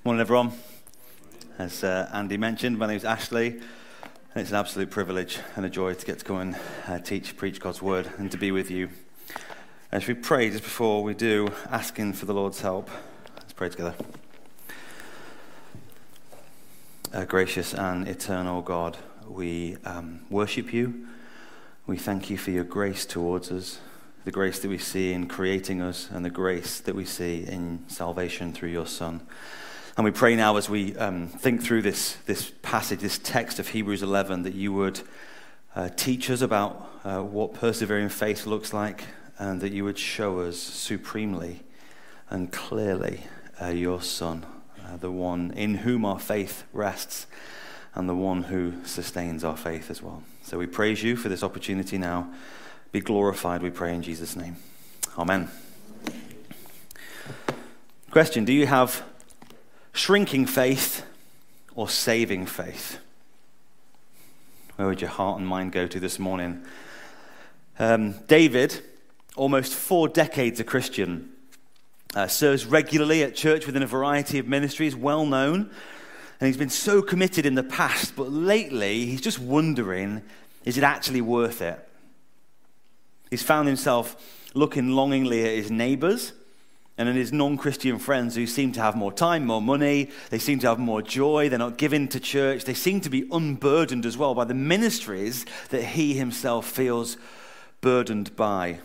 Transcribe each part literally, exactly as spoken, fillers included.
Morning, everyone. As uh, Andy mentioned, my name is Ashley, and it's an absolute privilege and a joy to get to come and uh, teach, preach God's word, and to be with you. As we pray, just before we do, asking for the Lord's help, let's pray together. Uh, gracious and eternal God, we um, worship you. We thank you for your grace towards us, the grace that we see in creating us, and the grace that we see in salvation through your Son. And we pray now as we um, think through this this passage, this text of Hebrews eleven, that you would uh, teach us about uh, what persevering faith looks like, and that you would show us supremely and clearly uh, your Son, uh, the one in whom our faith rests, and the one who sustains our faith as well. So we praise you for this opportunity now. Be glorified, we pray in Jesus' name. Amen. Question, do you have shrinking faith or saving faith? Where would your heart and mind go to this morning? Um, David, almost four decades a Christian, uh, serves regularly at church within a variety of ministries, well known, and he's been so committed in the past, but lately he's just wondering, is it actually worth it? He's found himself looking longingly at his neighbors and in his non-Christian friends who seem to have more time, more money, they seem to have more joy, they're not giving to church, they seem to be unburdened as well by the ministries that he himself feels burdened by.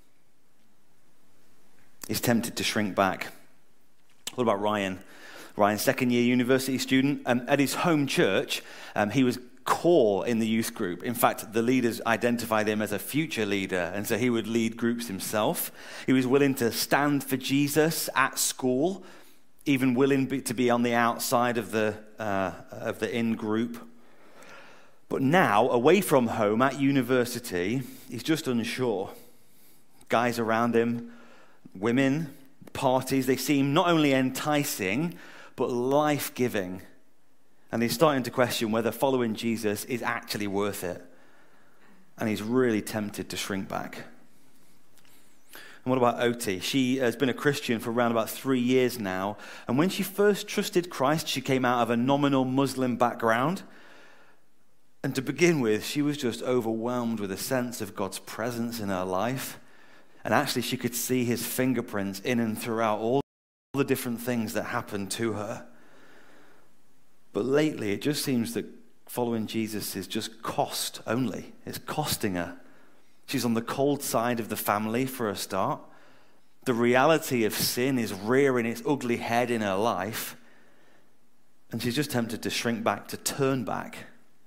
He's tempted to shrink back. What about Ryan? Ryan, second year university student. Um, at his home church, um, he was core in the youth group. In fact, the leaders identified him as a future leader, and so he would lead groups himself. He was willing to stand for Jesus at school, even willing to be on the outside of the uh, of the in-group. But now, away from home at university, he's just unsure. Guys around him, women, parties, they seem not only enticing, but life-giving. And he's starting to question whether following Jesus is actually worth it. And he's really tempted to shrink back. And what about Oti? She has been a Christian for around about three years now. And when she first trusted Christ, she came out of a nominal Muslim background. And to begin with, she was just overwhelmed with a sense of God's presence in her life. And actually, she could see his fingerprints in and throughout all the different things that happened to her. But lately, it just seems that following Jesus is just cost only. It's costing her. She's on the cold side of the family for a start. The reality of sin is rearing its ugly head in her life. And she's just tempted to shrink back, to turn back.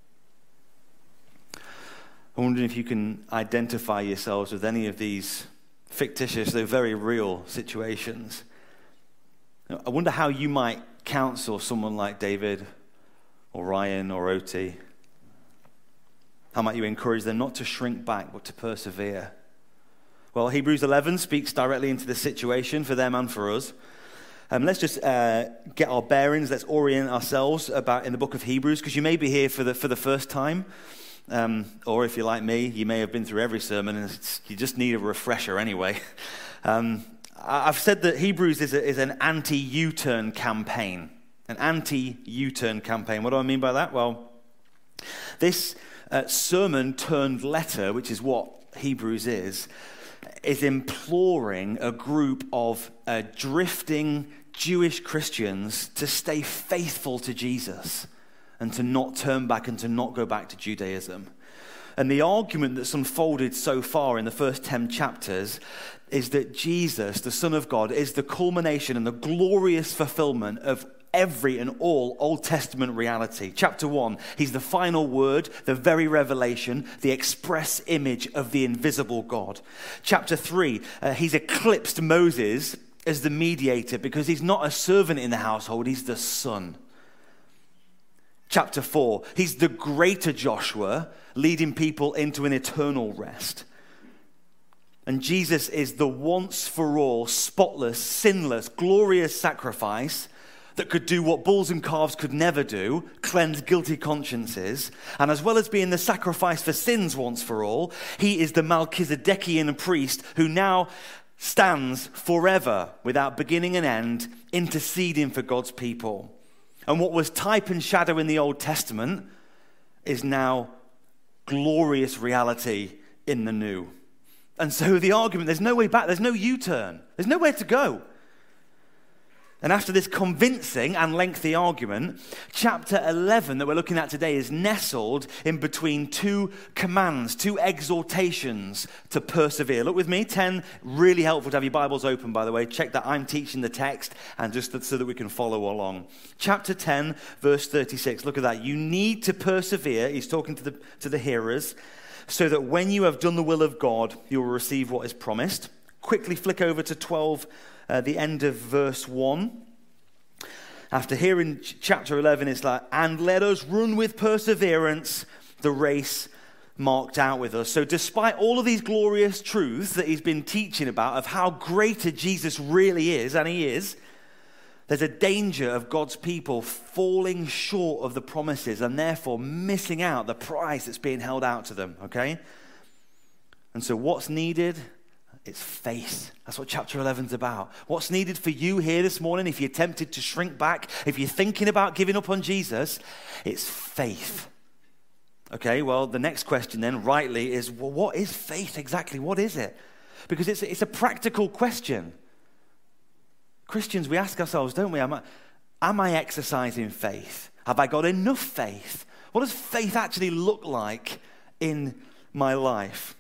I'm wondering if you can identify yourselves with any of these fictitious, though very real situations. I wonder how you might counsel someone like David or Ryan or Oti. How might you encourage them not to shrink back, but to persevere? Well, Hebrews eleven speaks directly into this situation for them and for us. Um, let's just uh, get our bearings. Let's orient ourselves about in the book of Hebrews, because you may be here for the for the first time, um, or if you're like me, you may have been through every sermon, and it's, you just need a refresher anyway. Um, I've said that Hebrews is, a, is an anti-U-turn campaign. An anti-U-turn campaign. What do I mean by that? Well, this uh, sermon turned letter, which is what Hebrews is, is imploring a group of uh, drifting Jewish Christians to stay faithful to Jesus and to not turn back and to not go back to Judaism. And the argument that's unfolded so far in the first ten chapters is that Jesus, the Son of God, is the culmination and the glorious fulfillment of every and all Old Testament reality. Chapter one, he's the final word, the very revelation, the express image of the invisible God. Chapter three, uh, he's eclipsed Moses as the mediator because he's not a servant in the household, he's the son. Chapter four, he's the greater Joshua, leading people into an eternal rest. And Jesus is the once-for-all, spotless, sinless, glorious sacrifice that could do what bulls and calves could never do, cleanse guilty consciences. And as well as being the sacrifice for sins once for all, he is the Melchizedekian priest who now stands forever without beginning and end, interceding for God's people. And what was type and shadow in the Old Testament is now glorious reality in the New. And so the argument, there's no way back, there's no U-turn, there's nowhere to go. And after this convincing and lengthy argument, chapter eleven that we're looking at today is nestled in between two commands, two exhortations to persevere. Look with me, ten, really helpful to have your Bibles open, by the way. Check that I'm teaching the text and just so that we can follow along. Chapter ten, verse thirty-six, look at that. You need to persevere, he's talking to the, to the hearers, so that when you have done the will of God, you will receive what is promised. Quickly flick over to twelve, uh, the end of verse one. After hearing chapter eleven, it's like, and let us run with perseverance the race marked out with us. So despite all of these glorious truths that he's been teaching about of how greater Jesus really is, and he is, there's a danger of God's people falling short of the promises and therefore missing out the prize that's being held out to them, okay? And so what's needed? It's faith. That's what chapter eleven is about. What's needed for you here this morning, if you're tempted to shrink back, if you're thinking about giving up on Jesus, it's faith. Okay, well, the next question then, rightly, is, well, what is faith exactly? What is it? Because it's, it's a practical question. Christians, we ask ourselves, don't we, am I, am I exercising faith? Have I got enough faith? What does faith actually look like in my life?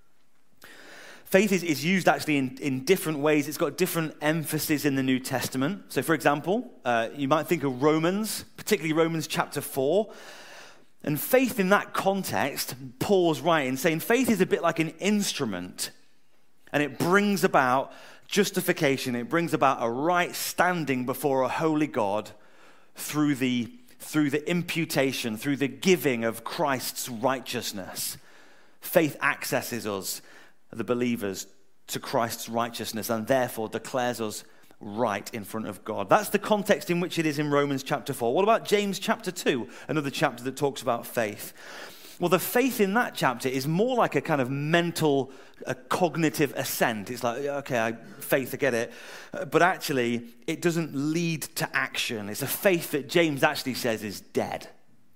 Faith is, is used actually in, in different ways. It's got different emphasis in the New Testament. So for example, uh, you might think of Romans, particularly Romans chapter four. And faith in that context, Paul's right in saying faith is a bit like an instrument. And it brings about justification. It brings about a right standing before a holy God through the, through the imputation, through the giving of Christ's righteousness. Faith accesses us, the believers, to Christ's righteousness and therefore declares us right in front of God. That's the context in which it is in Romans chapter four. What about James chapter two, another chapter that talks about faith? Well, the faith in that chapter is more like a kind of mental, a cognitive assent. It's like, okay, I, faith, I get it. But actually, it doesn't lead to action. It's a faith that James actually says is dead.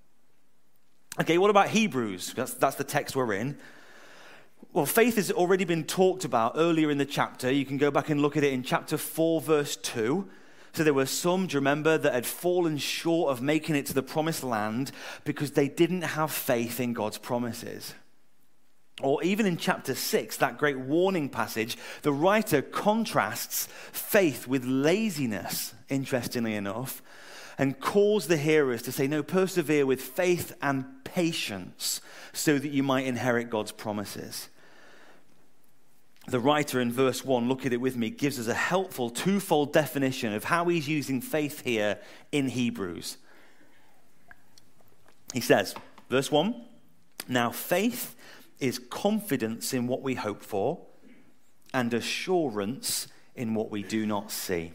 Okay, what about Hebrews? That's, that's the text we're in. Well, faith has already been talked about earlier in the chapter. You can go back and look at it in chapter four, verse two. So there were some, do you remember, that had fallen short of making it to the promised land because they didn't have faith in God's promises. Or even in chapter six, that great warning passage, the writer contrasts faith with laziness, interestingly enough, and calls the hearers to say, no, persevere with faith and patience so that you might inherit God's promises. The writer in verse one, look at it with me, gives us a helpful twofold definition of how he's using faith here in Hebrews. He says, verse one, now faith is confidence in what we hope for and assurance in what we do not see.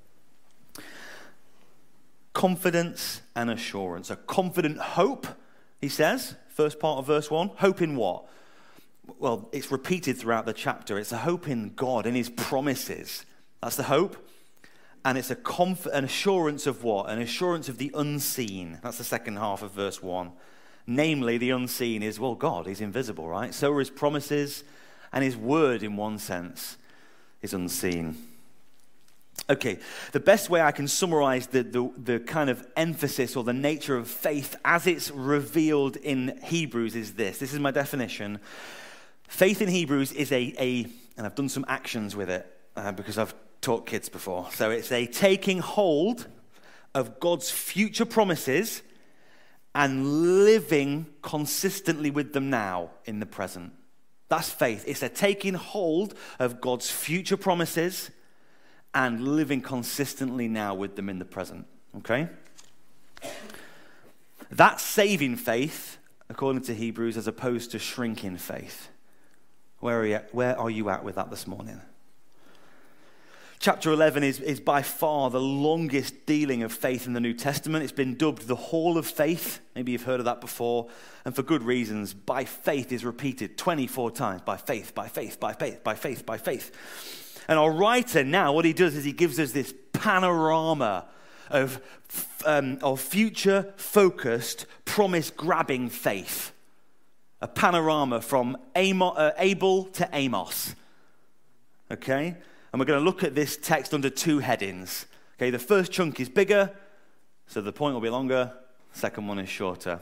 Confidence and assurance. A confident hope, he says, first part of verse one. Hope in what? Well, it's repeated throughout the chapter. It's a hope in God and his promises. That's the hope. And it's a conf- an assurance of what? An assurance of the unseen. That's the second half of verse one. Namely, the unseen is, well, God, he's invisible, right? So are his promises, and his word, in one sense, is unseen. Okay, the best way I can summarize the, the, the kind of emphasis or the nature of faith as it's revealed in Hebrews is this. This is my definition. Faith in Hebrews is a, a and I've done some actions with it uh, because I've taught kids before. So it's a taking hold of God's future promises and living consistently with them now in the present. That's faith. It's a taking hold of God's future promises and living consistently now with them in the present. Okay? That's saving faith, according to Hebrews, as opposed to shrinking faith. Where are you at, where are you at with that this morning? Chapter eleven is, is by far the longest dealing of faith in the New Testament. It's been dubbed the Hall of Faith. Maybe you've heard of that before. And for good reasons. By faith is repeated twenty-four times. By faith, by faith, by faith, by faith, by faith. And our writer now, what he does is he gives us this panorama of, um, of future-focused, promise-grabbing faith. A panorama from Amo- uh, Abel to Amos. Okay? And we're going to look at this text under two headings. Okay, the first chunk is bigger, so the point will be longer. The second one is shorter.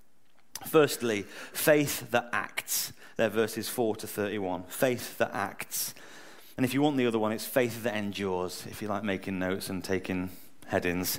Firstly, faith that acts. They're verses four to thirty-one. Faith that acts. And if you want the other one, it's faith that endures, if you like making notes and taking headings.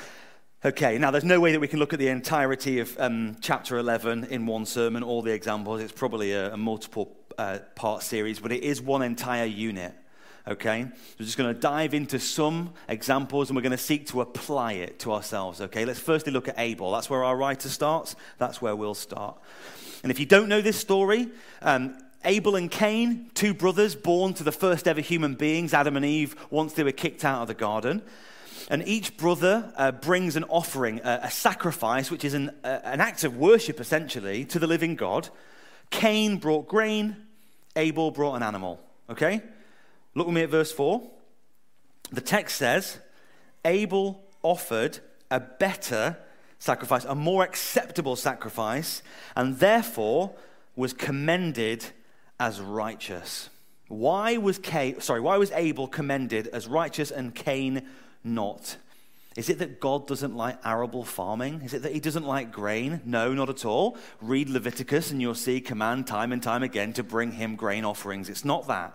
Okay, now there's no way that we can look at the entirety of um, chapter eleven in one sermon, all the examples. It's probably a, a multiple uh, part series, but it is one entire unit. Okay, we're just going to dive into some examples and we're going to seek to apply it to ourselves. Okay, let's firstly look at Abel. That's where our writer starts. That's where we'll start. And if you don't know this story, um, Abel and Cain, two brothers born to the first ever human beings, Adam and Eve, once they were kicked out of the garden. And each brother uh, brings an offering, a, a sacrifice, which is an, uh, an act of worship, essentially, to the living God. Cain brought grain, Abel brought an animal. Okay? Look with me at verse four. The text says, Abel offered a better sacrifice, a more acceptable sacrifice, and therefore was commended as righteous. Why was Cain, sorry, why was Abel commended as righteous and Cain not? Is it that God doesn't like arable farming? Is it that he doesn't like grain? No, not at all. Read Leviticus and you'll see command time and time again to bring him grain offerings. It's not that.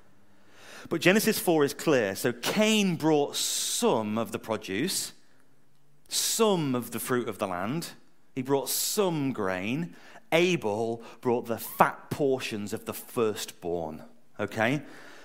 But Genesis four is clear. So Cain brought some of the produce, some of the fruit of the land. He brought some grain. Abel brought the fat portions of the firstborn. Okay?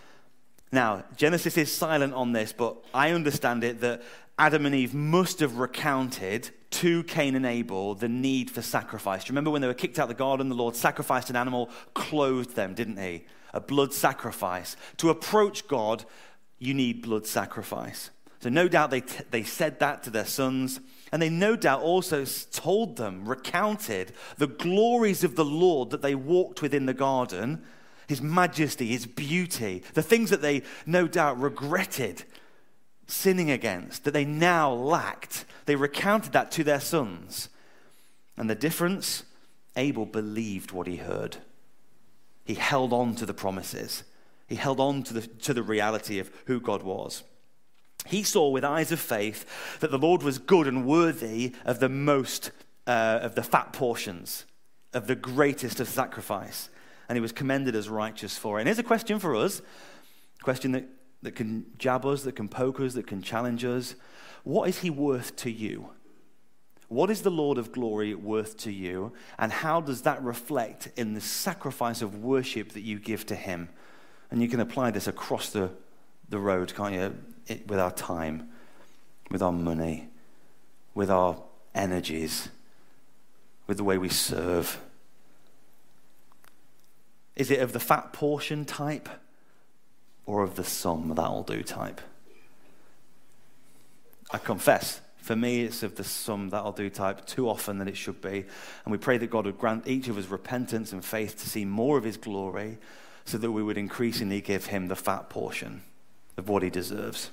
Now, Genesis is silent on this, but I understand it that Adam and Eve must have recounted to Cain and Abel the need for sacrifice. Do you remember when they were kicked out of the garden, the Lord sacrificed an animal, clothed them, didn't he? A blood sacrifice. To approach God, you need blood sacrifice. So no doubt they t- they said that to their sons, and they no doubt also told them, recounted the glories of the Lord that they walked with in the garden, his majesty, his beauty, the things that they no doubt regretted sinning against, that they now lacked. They recounted that to their sons. And the difference, Abel believed what he heard. He held on to the promises. He held on to the, to the reality of who God was. He saw with eyes of faith that the Lord was good and worthy of the most, uh, of the fat portions, of the greatest of sacrifice. And he was commended as righteous for it. And here's a question for us, a question that, that can jab us, that can poke us, that can challenge us. What is he worth to you? What is the Lord of glory worth to you? And how does that reflect in the sacrifice of worship that you give to him? And you can apply this across the, the road, can't you? It, with our time, with our money, with our energies, with the way we serve. Is it of the fat portion type or of the some that'll do type? I confess, for me, it's of the some that'll do type too often than it should be. And we pray that God would grant each of us repentance and faith to see more of his glory so that we would increasingly give him the fat portion of what he deserves.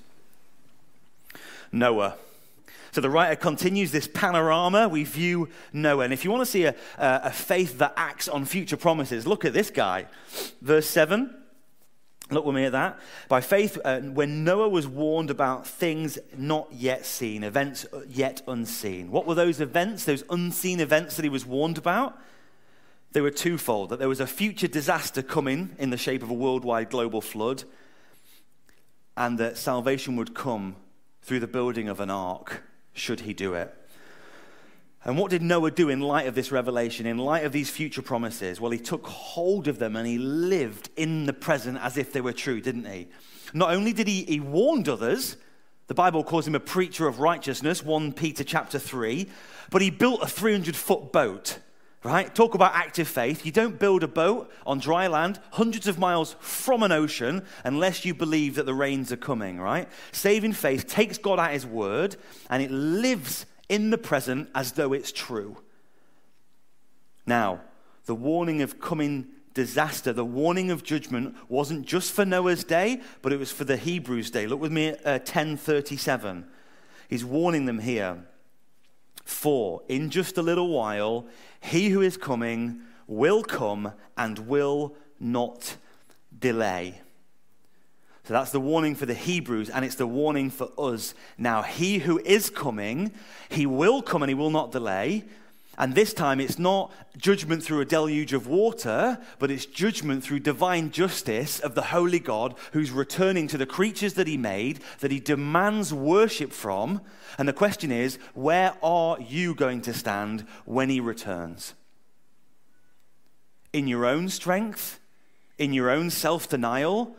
Noah. So the writer continues this panorama. We view Noah. And if you want to see a, a faith that acts on future promises, look at this guy. Verse seven. Look with me at that. By faith, uh, when Noah was warned about things not yet seen, events yet unseen. What were those events, those unseen events that he was warned about? They were twofold. That there was a future disaster coming in the shape of a worldwide global flood, and that salvation would come through the building of an ark, should he do it. And what did Noah do in light of this revelation, in light of these future promises? Well, he took hold of them and he lived in the present as if they were true, didn't he? Not only did he, he warned others, the Bible calls him a preacher of righteousness, First Peter chapter three, but he built a three hundred foot boat, right? Talk about active faith. You don't build a boat on dry land hundreds of miles from an ocean unless you believe that the rains are coming, right? Saving faith takes God at his word and it lives in the present as though it's true. Now, the warning of coming disaster, the warning of judgment wasn't just for Noah's day, but it was for the Hebrews' day. Look with me at uh, ten thirty-seven. He's warning them here. For in just a little while, he who is coming will come and will not delay. So that's the warning for the Hebrews, and it's the warning for us. Now, he who is coming, he will come and he will not delay. And this time it's not judgment through a deluge of water, but it's judgment through divine justice of the holy God who's returning to the creatures that he made, that he demands worship from. And the question is, where are you going to stand when he returns? In your own strength? In your own self-denial?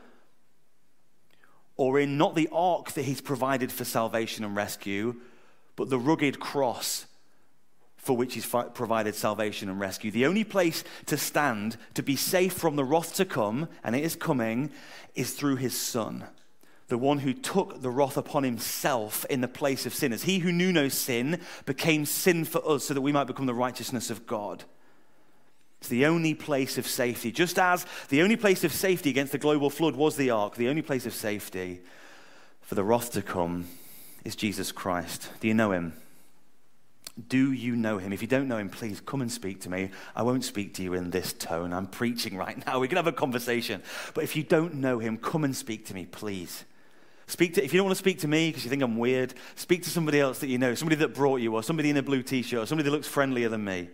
Or in not the ark that he's provided for salvation and rescue, but the rugged cross for which he's provided salvation and rescue. The only place to stand, to be safe from the wrath to come, and it is coming, is through his Son, the one who took the wrath upon himself in the place of sinners. He who knew no sin became sin for us so that we might become the righteousness of God. It's the only place of safety. Just as the only place of safety against the global flood was the ark, the only place of safety for the wrath to come is Jesus Christ. Do you know him? Do you know him? If you don't know him, please come and speak to me. I won't speak to you in this tone. I'm preaching right now. We can have a conversation. But if you don't know him, come and speak to me, please. Speak to, if you don't want to speak to me because you think I'm weird, speak to somebody else that you know, somebody that brought you, or somebody in a blue t-shirt, or somebody that looks friendlier than me.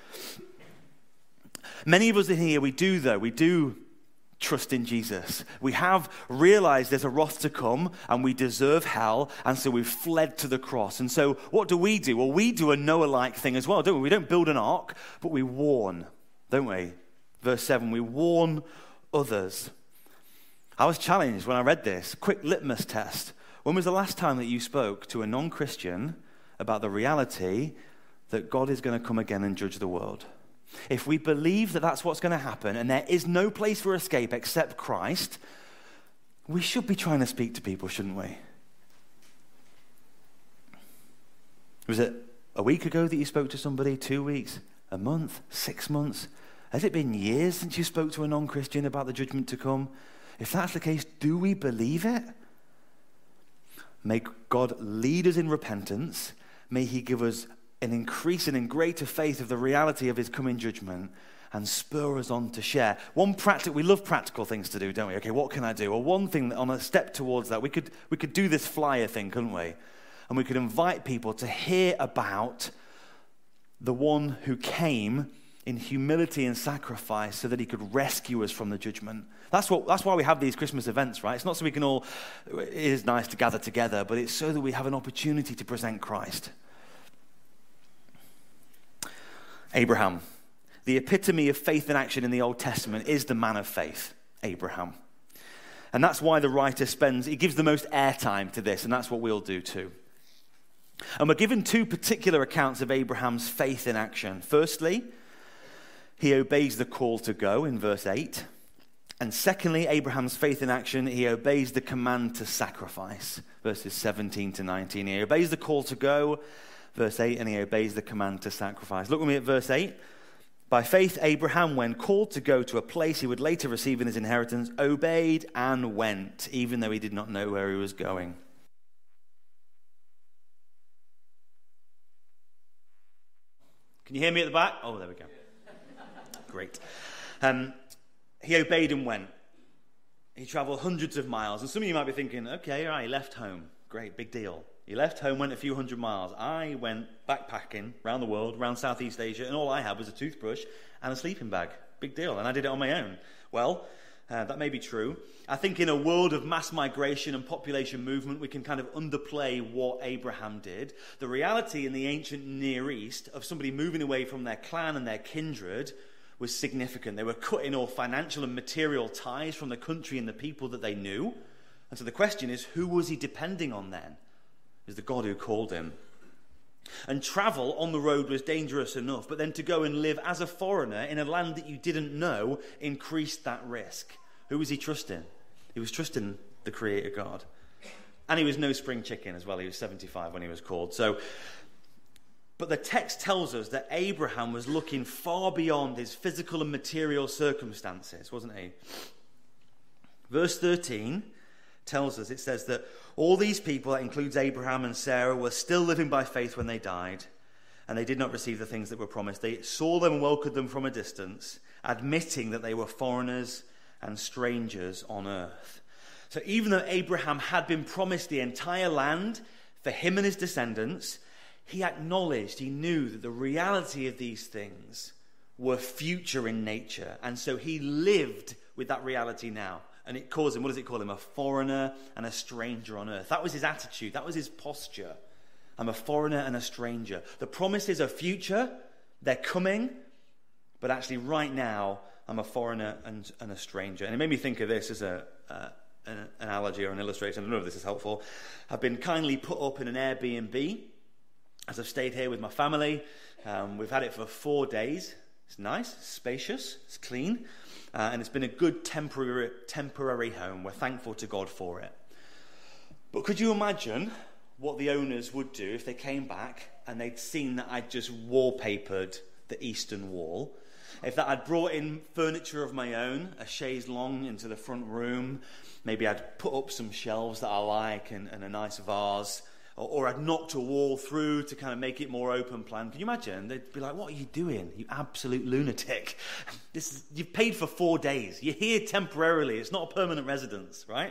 Many of us in here, we do though, we do trust in Jesus. We have realized there's a wrath to come and we deserve hell, and so we've fled to the cross. And so what do we do? Well, we do a Noah-like thing as well, don't we? We don't build an ark, but we warn, don't we? Verse seven, we warn others. I was challenged when I read this. Quick litmus test. When was the last time that you spoke to a non-Christian about the reality that God is going to come again and judge the world? If we believe that that's what's going to happen and there is no place for escape except Christ, we should be trying to speak to people, shouldn't we? Was it a week ago that you spoke to somebody? Two weeks? A month? Six months? Has it been years since you spoke to a non-Christian about the judgment to come? If that's the case, do we believe it? May God lead us in repentance. May he give us an increasing and greater faith of the reality of his coming judgment and spur us on to share. One practical, we love practical things to do, don't we? Okay, what can I do? Well, one thing on a step towards that, we could we could do this flyer thing, couldn't we? And we could invite people to hear about the one who came in humility and sacrifice so that he could rescue us from the judgment. That's what. That's why we have these Christmas events, right? It's not so we can all, it is nice to gather together, but it's so that we have an opportunity to present Christ. Abraham, the epitome of faith in action in the Old Testament, is the man of faith, Abraham. And that's why the writer spends, he gives the most airtime to this, and that's what we'll do too. And we're given two particular accounts of Abraham's faith in action. Firstly, he obeys the call to go in verse eight. And secondly, Abraham's faith in action, he obeys the command to sacrifice, verses seventeen to nineteen. He obeys the call to go, verse eight, and he obeys the command to sacrifice. Look with me at verse eight. By faith, Abraham, when called to go to a place he would later receive in his inheritance, obeyed and went, even though he did not know where he was going. Can you hear me at the back? Oh, there we go. Great. Um, he obeyed and went. He traveled hundreds of miles. And some of you might be thinking, okay, all right, he left home. Great, big deal. He left home, went a few hundred miles. I went backpacking around the world, around Southeast Asia, and all I had was a toothbrush and a sleeping bag. Big deal. And I did it on my own. Well, uh, that may be true. I think in a world of mass migration and population movement, we can kind of underplay what Abraham did. The reality in the ancient Near East of somebody moving away from their clan and their kindred was significant. They were cutting all financial and material ties from the country and the people that they knew. And so the question is, who was he depending on then? It was the God who called him. And travel on the road was dangerous enough, but then to go and live as a foreigner in a land that you didn't know increased that risk. Who was he trusting? He was trusting the Creator God. And he was no spring chicken as well. He was seventy-five when he was called. So But the text tells us that Abraham was looking far beyond his physical and material circumstances, wasn't he? Verse thirteen tells us, it says that all these people, that includes Abraham and Sarah, were still living by faith when they died, and they did not receive the things that were promised. They saw them and welcomed them from a distance, admitting that they were foreigners and strangers on earth. So even though Abraham had been promised the entire land for him and his descendants, he acknowledged, he knew that the reality of these things were future in nature. And so he lived with that reality now. And it calls him, what does it call him? A foreigner and a stranger on earth. That was his attitude. That was his posture. I'm a foreigner and a stranger. The promises are future. They're coming. But actually right now, I'm a foreigner and, and a stranger. And it made me think of this as a, uh, an analogy or an illustration. I don't know if this is helpful. I've been kindly put up in an Airbnb as I've stayed here with my family. Um, we've had it for four days. It's nice, it's spacious, it's clean, uh, and it's been a good temporary temporary home. We're thankful to God for it. But could you imagine what the owners would do if they came back and they'd seen that I'd just wallpapered the eastern wall? If that I'd brought in furniture of my own, a chaise longue into the front room, maybe I'd put up some shelves that I like and, and a nice vase, or, or I'd knocked a wall through to kind of make it more open plan. Can you imagine? They'd be like, what are you doing, you absolute lunatic? This is, you've paid for four days. You're here temporarily. It's not a permanent residence, right?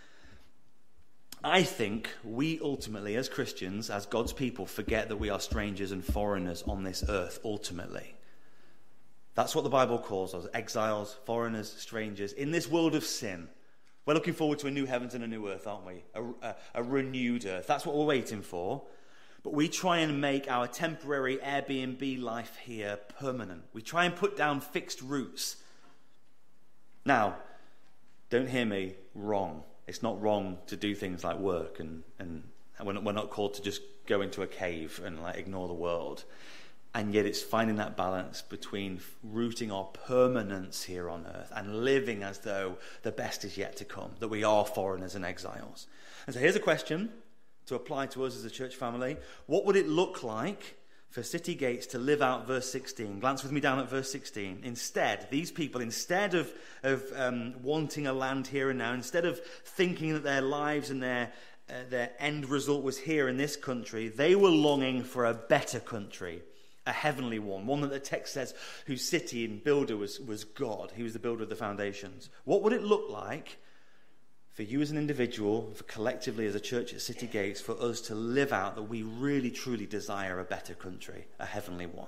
I think we ultimately, as Christians, as God's people, forget that we are strangers and foreigners on this earth, ultimately. That's what the Bible calls us, exiles, foreigners, strangers, in this world of sin. We're looking forward to a new heavens and a new earth, aren't we? A, a, a renewed earth. That's what we're waiting for. But we try and make our temporary Airbnb life here permanent. We try and put down fixed roots. Now, don't hear me wrong. It's not wrong to do things like work, and, and we're not, we're not called to just go into a cave and like ignore the world. And yet it's finding that balance between rooting our permanence here on earth and living as though the best is yet to come, that we are foreigners and exiles. And so here's a question to apply to us as a church family. What would it look like for City Gates to live out verse sixteen? Glance with me down at verse sixteen. Instead, these people, instead of, of um, wanting a land here and now, instead of thinking that their lives and their uh, their end result was here in this country, they were longing for a better country. A heavenly one, one that the text says whose city and builder was, was God. He was the builder of the foundations. What would it look like for you as an individual, for collectively as a church at City Gates, for us to live out that we really truly desire a better country, a heavenly one?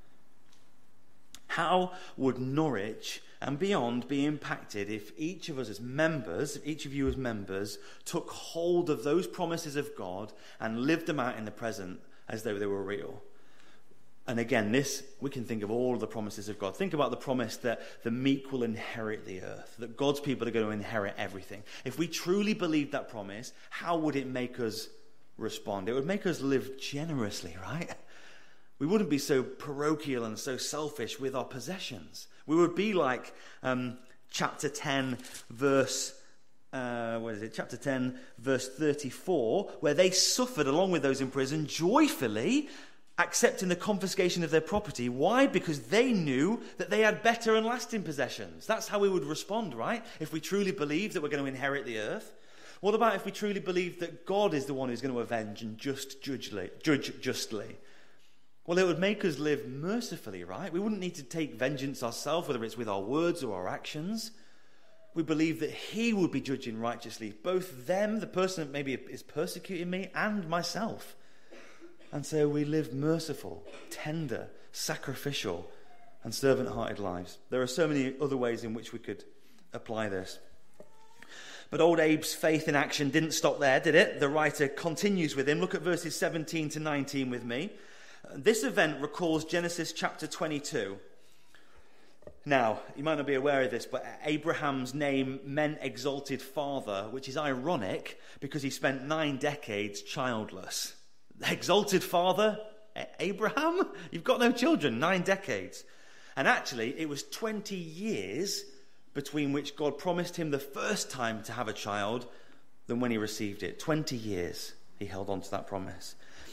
How would Norwich and beyond be impacted if each of us as members, if each of you as members, took hold of those promises of God and lived them out in the present as though they were real? And again, this, we can think of all of the promises of God. Think about the promise that the meek will inherit the earth, that God's people are going to inherit everything. If we truly believed that promise, how would it make us respond? It would make us live generously, right? We wouldn't be so parochial and so selfish with our possessions. We would be like um, chapter ten, verse Uh, what is it? Chapter ten, verse thirty-four, where they suffered along with those in prison joyfully, accepting the confiscation of their property. Why? Because they knew that they had better and lasting possessions. That's how we would respond, right? If we truly believe that we're going to inherit the earth. What about if we truly believe that God is the one who's going to avenge and just judgely, judge justly? Well, it would make us live mercifully, right? We wouldn't need to take vengeance ourselves, whether it's with our words or our actions. We believe that he would be judging righteously, both them, the person that maybe is persecuting me, and myself. And so we live merciful, tender, sacrificial, and servant-hearted lives. There are so many other ways in which we could apply this. But old Abe's faith in action didn't stop there, did it? The writer continues with him. Look at verses seventeen to nineteen with me. This event recalls Genesis chapter twenty-two. Now, you might not be aware of this, but Abraham's name meant exalted father, which is ironic because he spent nine decades childless. Exalted father, Abraham? You've got no children, nine decades. And actually, it was twenty years between which God promised him the first time to have a child than when he received it. twenty years he held on to that promise.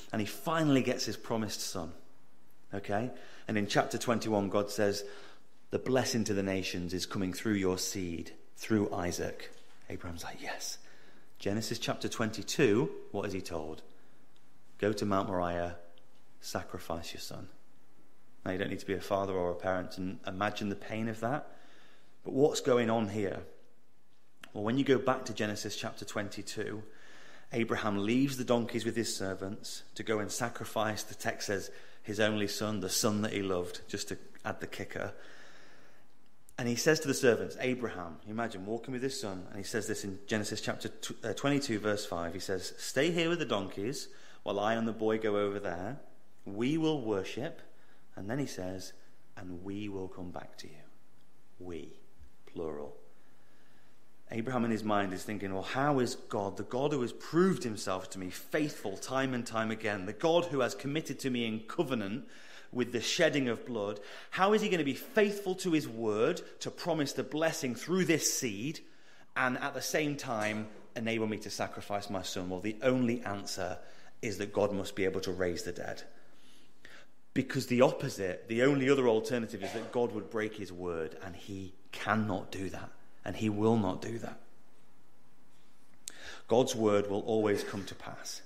and he finally gets his promised son. Okay? And in chapter twenty-one, God says, the blessing to the nations is coming through your seed, through Isaac. Abraham's like, yes. Genesis chapter twenty-two, what is he told? Go to Mount Moriah, sacrifice your son. Now, you don't need to be a father or a parent and imagine the pain of that. But what's going on here? Well, when you go back to Genesis chapter twenty-two, Abraham leaves the donkeys with his servants to go and sacrifice, the text says, his only son, the son that he loved, just to add the kicker. And he says to the servants, Abraham, imagine walking with his son, and he says this in Genesis chapter twenty-two, verse five. He says, stay here with the donkeys while I and the boy go over there. We will worship. And then he says, and we will come back to you. We, plural. Abraham in his mind is thinking, well, how is God, the God who has proved himself to me faithful time and time again, the God who has committed to me in covenant with the shedding of blood, how is he going to be faithful to his word to promise the blessing through this seed and at the same time enable me to sacrifice my son? Well, the only answer is that God must be able to raise the dead. Because the opposite, the only other alternative is that God would break his word, and he cannot do that, and he will not do that. God's word will always come to pass.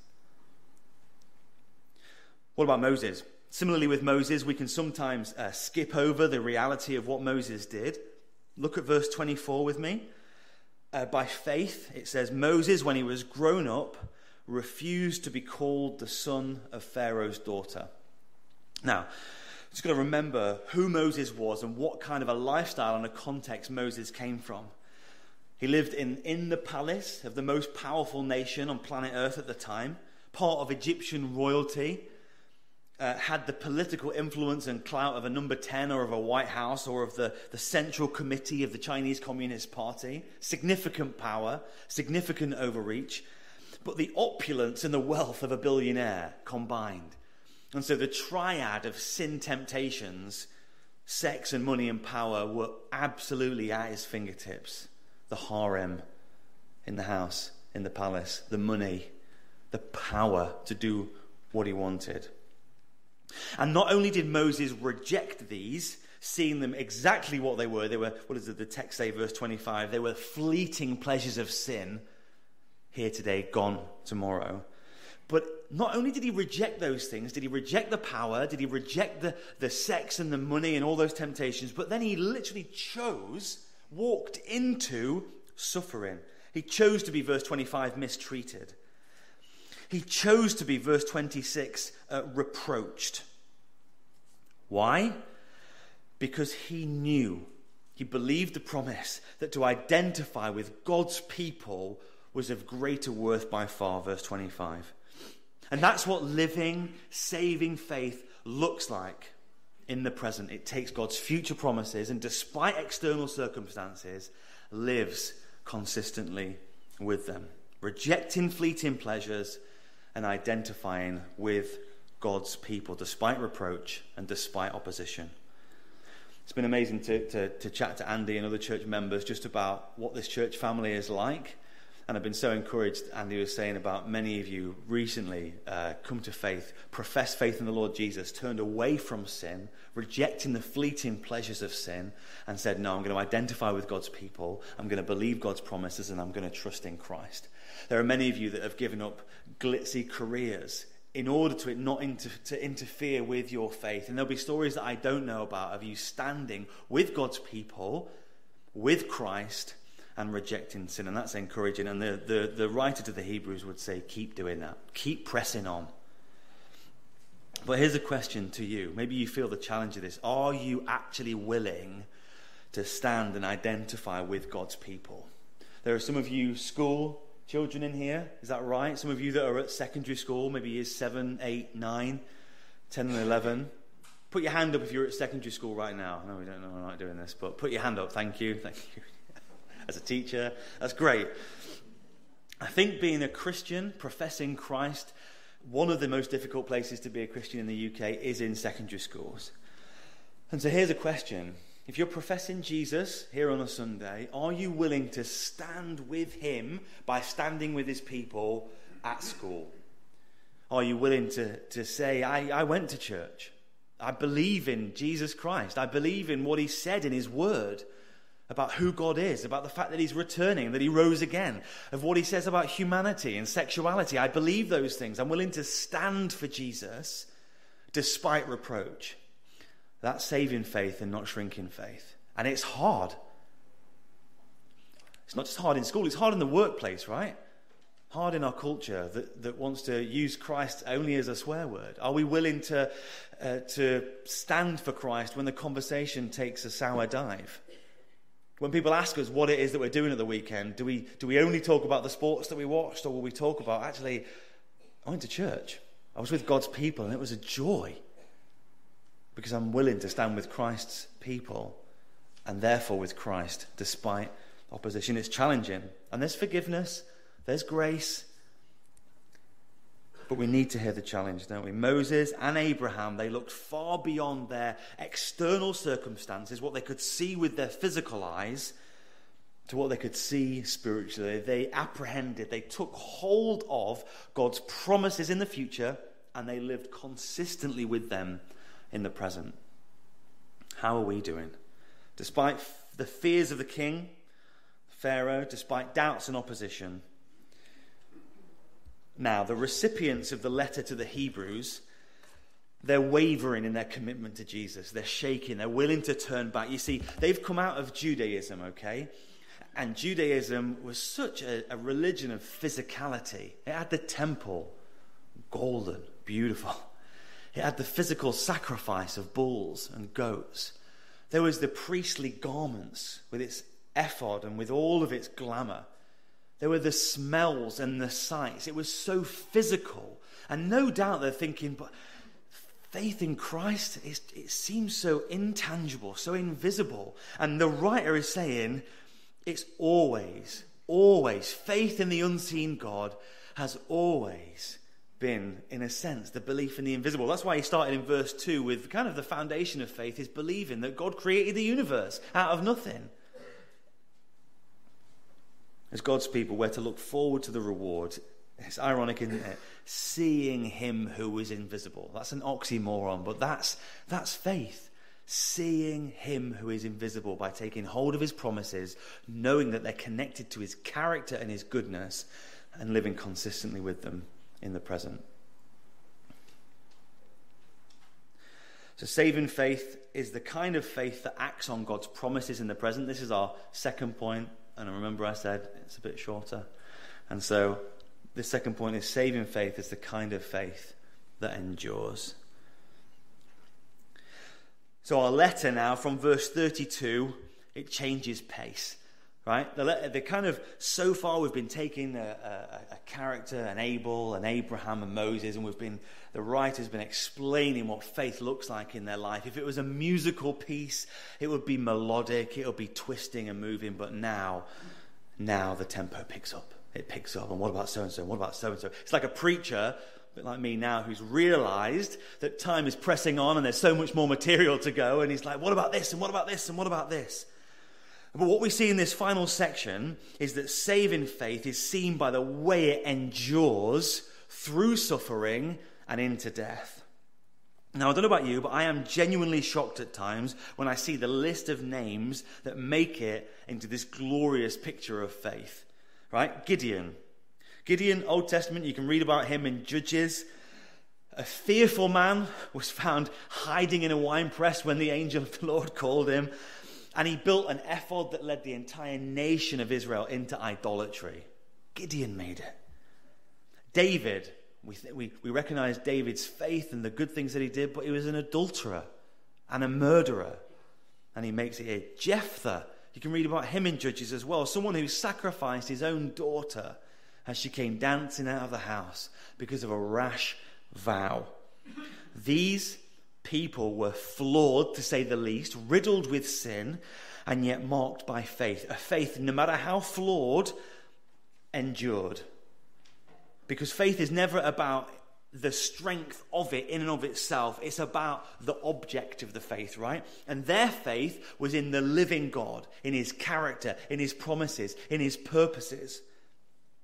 What about Moses? Similarly with Moses, we can sometimes uh, skip over the reality of what Moses did. Look at verse twenty-four with me. Uh, by faith, it says, Moses, when he was grown up, refused to be called the son of Pharaoh's daughter. Now, just got to remember who Moses was and what kind of a lifestyle and a context Moses came from. He lived in, in the palace of the most powerful nation on planet Earth at the time, part of Egyptian royalty, uh, had the political influence and clout of a number ten or of a White House or of the, the Central Committee of the Chinese Communist Party. Significant power, significant overreach, but the opulence and the wealth of a billionaire combined. And so the triad of sin temptations, sex and money and power, were absolutely at his fingertips. The harem in the house, in the palace, the money, the power to do what he wanted. And not only did Moses reject these, seeing them exactly what they were, they were, what does the text say, verse twenty-five, they were fleeting pleasures of sin, here today, gone tomorrow. But not only did he reject those things, did he reject the power, did he reject the, the sex and the money and all those temptations, but then he literally chose, walked into suffering. He chose to be, verse twenty-five, mistreated. He chose to be, verse twenty-six, uh, reproached. Why? Because he knew, he believed the promise that to identify with God's people was of greater worth by far, verse twenty-five. And that's what living, saving faith looks like in the present. It takes God's future promises and despite external circumstances, lives consistently with them, rejecting fleeting pleasures and identifying with God's people despite reproach and despite opposition. It's been amazing to, to, to chat to Andy and other church members just about what this church family is like. And I've been so encouraged, Andy was saying, about many of you recently uh, come to faith, profess faith in the Lord Jesus, turned away from sin, rejecting the fleeting pleasures of sin, and said, no, I'm going to identify with God's people, I'm going to believe God's promises, and I'm going to trust in Christ. There are many of you that have given up glitzy careers in order to it not inter- to interfere with your faith. And there'll be stories that I don't know about of you standing with God's people, with Christ, and rejecting sin, and that's encouraging. And the, the, the writer to the Hebrews would say, keep doing that. Keep pressing on. But here's a question to you. Maybe you feel the challenge of this. Are you actually willing to stand and identify with God's people? There are some of you school children in here. Is that right? Some of you that are at secondary school, maybe years seven, eight, nine, ten, and eleven. Put your hand up if you're at secondary school right now. I know we don't know I'm not doing this, but put your hand up. Thank you. Thank you. As a teacher, that's great. I think being a Christian, professing Christ, one of the most difficult places to be a Christian in the U K is in secondary schools. And so here's a question. If you're professing Jesus here on a Sunday, are you willing to stand with him by standing with his people at school? Are you willing to, to say, I, I went to church. I believe in Jesus Christ. I believe in what he said in his word about who God is, about the fact that he's returning, that he rose again, of what he says about humanity and sexuality. I believe those things. I'm willing to stand for Jesus despite reproach. That's saving faith and not shrinking faith. And it's hard. It's not just hard in school, it's hard in the workplace, right? Hard in our culture that, that wants to use Christ only as a swear word. Are we willing to, uh, to stand for Christ when the conversation takes a sour dive? When people ask us what it is that we're doing at the weekend, do we, do we only talk about the sports that we watched, or will we talk about, actually, I went to church. I was with God's people, and it was a joy. Because I'm willing to stand with Christ's people, and therefore with Christ, despite opposition. It's challenging. And there's forgiveness, there's grace, but we need to hear the challenge, don't we? Moses and Abraham, they looked far beyond their external circumstances, what they could see with their physical eyes, to what they could see spiritually. They apprehended, they took hold of God's promises in the future, and they lived consistently with them in the present. How are we doing? Despite the fears of the king, Pharaoh, despite doubts and opposition. Now, the recipients of the letter to the Hebrews, they're wavering in their commitment to Jesus. They're shaking. They're willing to turn back. You see, they've come out of Judaism, okay? And Judaism was such a, a religion of physicality. It had the temple, golden, beautiful. It had the physical sacrifice of bulls and goats. There was the priestly garments with its ephod and with all of its glamour. There were the smells and the sights. It was so physical. And no doubt they're thinking, but faith in Christ, it, it seems so intangible, so invisible. And the writer is saying, it's always, always, faith in the unseen God has always been, in a sense, the belief in the invisible. That's why he started in verse two with kind of the foundation of faith is believing that God created the universe out of nothing. As God's people, we're to look forward to the reward. It's ironic, isn't it? Seeing him who is invisible. That's an oxymoron, but that's that's faith. Seeing him who is invisible by taking hold of his promises, knowing that they're connected to his character and his goodness, and living consistently with them in the present. So saving faith is the kind of faith that acts on God's promises in the present. This is our second point. And remember I said it's a bit shorter. And so the second point is saving faith is the kind of faith that endures. So our letter now from verse thirty-two, it changes pace. Right? The, letter, the kind of, so far we've been taking a, a, a character, an Abel, an Abraham and Moses, and we've been, the writer's been explaining what faith looks like in their life. If it was a musical piece, it would be melodic, it would be twisting and moving, but now, now the tempo picks up. It picks up, and what about so-and-so, what about so-and-so? It's like a preacher, a bit like me now, who's realized that time is pressing on and there's so much more material to go, and he's like, what about this, and what about this, and what about this? But what we see in this final section is that saving faith is seen by the way it endures through suffering and into death. Now, I don't know about you, but I am genuinely shocked at times when I see the list of names that make it into this glorious picture of faith. Right? Gideon. Gideon, Old Testament, you can read about him in Judges. A fearful man was found hiding in a winepress when the angel of the Lord called him. And he built an ephod that led the entire nation of Israel into idolatry. Gideon made it. David, we, th- we, we recognize David's faith and the good things that he did, but he was an adulterer and a murderer. And he makes it here. Jephthah, you can read about him in Judges as well. Someone who sacrificed his own daughter as she came dancing out of the house because of a rash vow. These people were flawed, to say the least, riddled with sin, and yet marked by faith. A faith, no matter how flawed, endured. Because faith is never about the strength of it in and of itself. It's about the object of the faith, right? And their faith was in the living God, in his character, in his promises, in his purposes.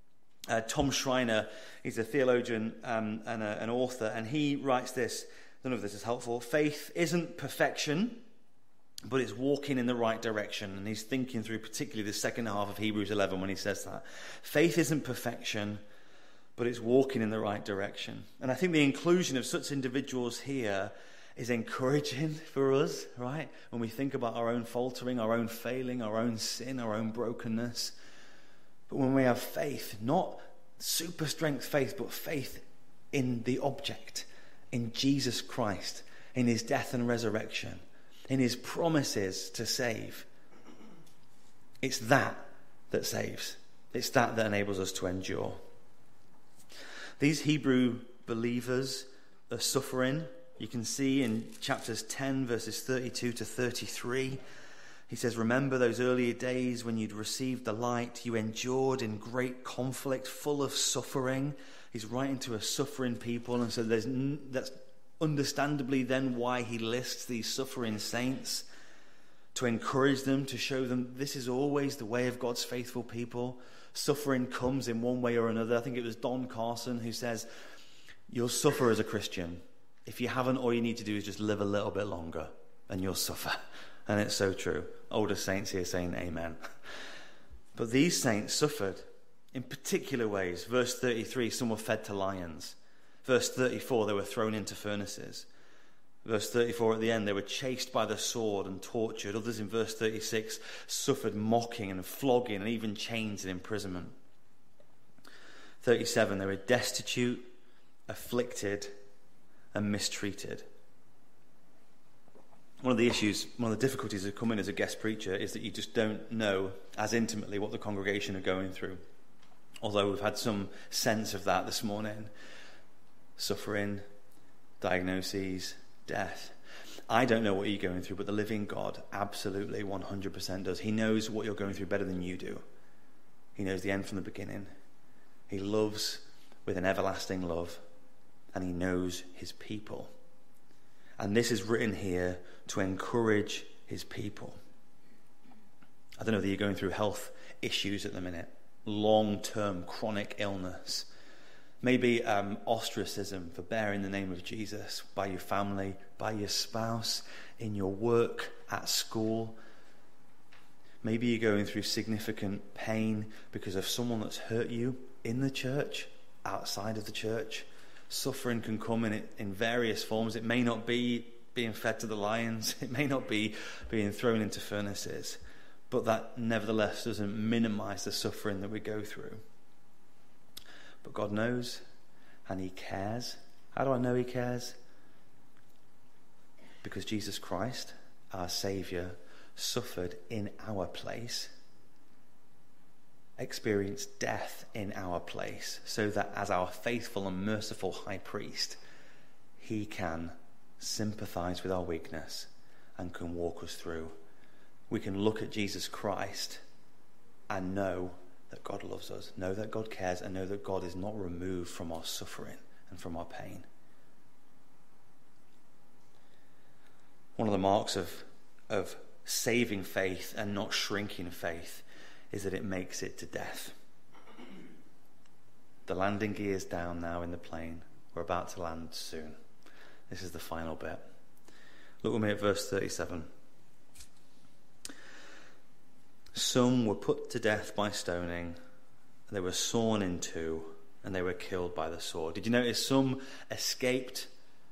Uh, Tom Schreiner, he's a theologian um, and a, an author, and he writes this. I don't know if this is helpful. Faith isn't perfection, but it's walking in the right direction. And he's thinking through particularly the second half of Hebrews eleven when he says that. Faith isn't perfection, but it's walking in the right direction. And I think the inclusion of such individuals here is encouraging for us, right? When we think about our own faltering, our own failing, our own sin, our own brokenness. But when we have faith, not super strength faith, but faith in the object, in Jesus Christ, in his death and resurrection, in his promises to save. It's that that saves. It's that that enables us to endure. These Hebrew believers are suffering. You can see in chapters ten, verses thirty-two to thirty-three, he says, remember those earlier days when you'd received the light, you endured in great conflict, full of suffering. He's writing to a suffering people, and so there's that's understandably then why he lists these suffering saints, to encourage them, to show them this is always the way of God's faithful people. Suffering comes in one way or another. I think it was Don Carson who says, you'll suffer as a Christian. If you haven't, all you need to do is just live a little bit longer and you'll suffer. And it's so true. Older saints here saying amen. But these saints suffered in particular ways. Verse thirty-three, some were fed to lions. Verse thirty-four, they were thrown into furnaces. Verse thirty-four at the end, they were chased by the sword and tortured. Others in verse thirty-six suffered mocking and flogging and even chains and imprisonment. thirty-seven, they were destitute, afflicted, and mistreated. One of the issues, one of the difficulties of coming as a guest preacher is that you just don't know as intimately what the congregation are going through. Although we've had some sense of that this morning. Suffering, diagnoses, death. I don't know what you're going through, but the living God absolutely one hundred percent does. He knows what you're going through better than you do. He knows the end from the beginning. He loves with an everlasting love, and he knows his people. And this is written here to encourage his people. I don't know whether you're going through health issues at the minute, long-term chronic illness, maybe um, ostracism for bearing the name of Jesus by your family, by your spouse, in your work, at school. Maybe you're going through significant pain because of someone that's hurt you in the church, outside of the church. Suffering can come in in various forms. It may not be being fed to the lions. It may not be being thrown into furnaces. But that nevertheless doesn't minimize the suffering that we go through. But God knows, and he cares. How do I know he cares? Because Jesus Christ, our Saviour, suffered in our place, experienced death in our place, so that as our faithful and merciful high priest, he can sympathize with our weakness and can walk us through. We can look at Jesus Christ and know that God loves us, know that God cares, and know that God is not removed from our suffering and from our pain. One of the marks of, of saving faith and not shrinking faith is that it makes it to death. The landing gear's down now in the plane. We're about to land soon. This is the final bit. Look with me at verse thirty-seven. Some were put to death by stoning, they were sawn in two, and they were killed by the sword. Did you notice some escaped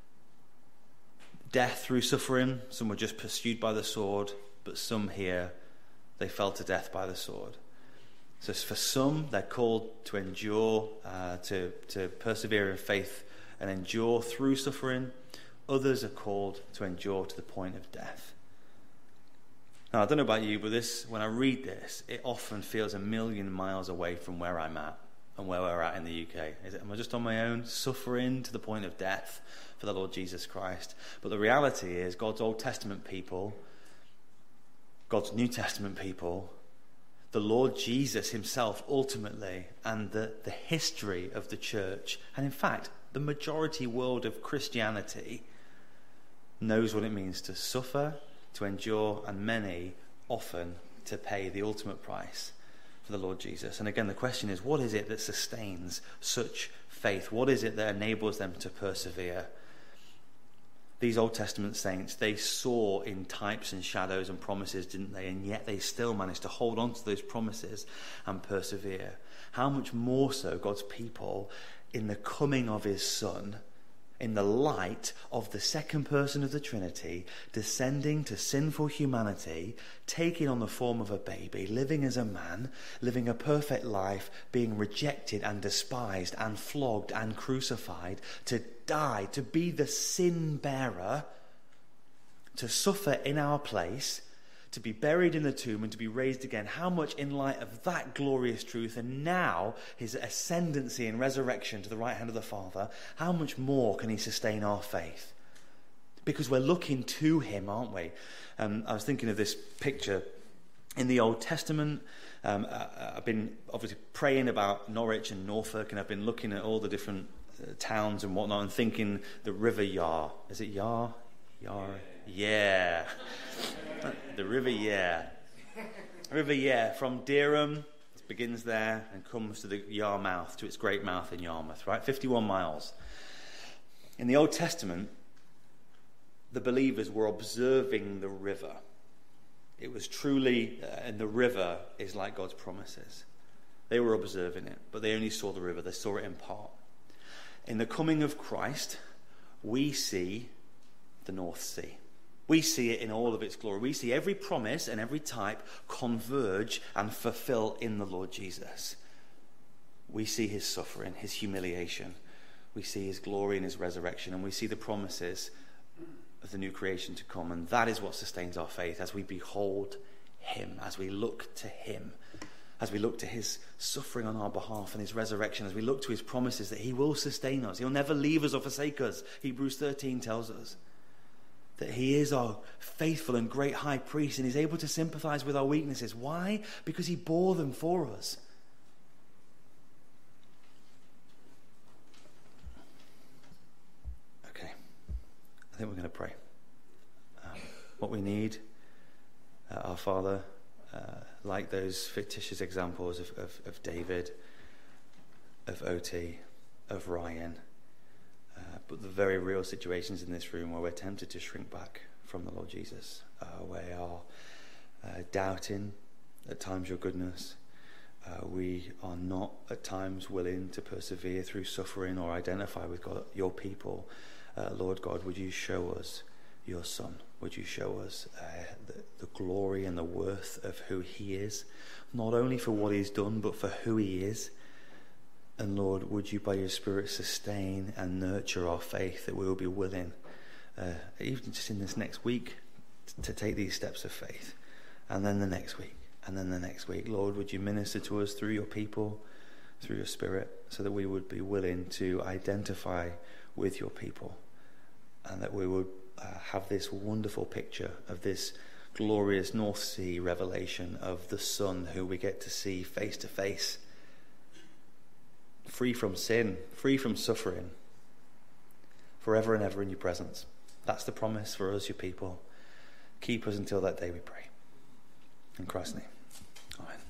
death through suffering? Some were just pursued by the sword, but some here, they fell to death by the sword. So for some, they're called to endure, uh, to, to persevere in faith and endure through suffering. Others are called to endure to the point of death. Now, I don't know about you, but this, when I read this, it often feels a million miles away from where I'm at and where we're at in the U K. Is it, am I just on my own, suffering to the point of death for the Lord Jesus Christ? But the reality is, God's Old Testament people, God's New Testament people, the Lord Jesus himself ultimately, and the, the history of the church, and in fact, the majority world of Christianity knows what it means to suffer, to endure, and many often to pay the ultimate price for the Lord Jesus. And again, the question is, what is it that sustains such faith? What is it that enables them to persevere? These Old Testament saints, they saw in types and shadows and promises, didn't they? And yet they still managed to hold on to those promises and persevere. How much more so God's people in the coming of his Son, in the light of the second person of the Trinity, descending to sinful humanity, taking on the form of a baby, living as a man, living a perfect life, being rejected and despised and flogged and crucified, to die, to be the sin bearer, to suffer in our place, to be buried in the tomb and to be raised again. How much in light of that glorious truth and now his ascendancy and resurrection to the right hand of the Father, how much more can he sustain our faith? Because we're looking to him, aren't we? Um, I was thinking of this picture in the Old Testament. Um, I, I've been obviously praying about Norwich and Norfolk, and I've been looking at all the different uh, towns and whatnot and thinking the River Yar. Is it Yar? Yar? Yeah. The River Yare. River Yare from Dereham begins there and comes to the Yarmouth, to its great mouth in Yarmouth, right? fifty-one miles. In the Old Testament, the believers were observing the river. It was truly, uh, and the river is like God's promises. They were observing it, but they only saw the river. They saw it in part. In the coming of Christ, we see the North Sea. We see it in all of its glory. We see every promise and every type converge and fulfill in the Lord Jesus. We see his suffering, his humiliation. We see his glory and his resurrection, and we see the promises of the new creation to come. And that is what sustains our faith as we behold him, as we look to him, as we look to his suffering on our behalf and his resurrection, as we look to his promises that he will sustain us. He'll never leave us or forsake us. Hebrews thirteen tells us that he is our faithful and great high priest and he's able to sympathize with our weaknesses. Why? Because he bore them for us. Okay, I think we're going to pray. Um, what we need, uh, our Father, uh, like those fictitious examples of, of, of David, of O T, of Ryan, Uh, but the very real situations in this room where we're tempted to shrink back from the Lord Jesus, uh, where we are uh, doubting at times your goodness. Uh, we are not at times willing to persevere through suffering or identify with God, your people. Uh, Lord God, would you show us your Son? Would you show us uh, the, the glory and the worth of who he is, not only for what he's done, but for who he is? And Lord, would you by your Spirit sustain and nurture our faith that we will be willing, uh, even just in this next week, to take these steps of faith. And then the next week, and then the next week. Lord, would you minister to us through your people, through your Spirit, so that we would be willing to identify with your people. And that we would uh, have this wonderful picture of this glorious North Sea revelation of the Son who we get to see face to face. Free from sin, free from suffering, forever and ever in your presence. That's the promise for us, your people. Keep us until that day, we pray. In Christ's name, amen.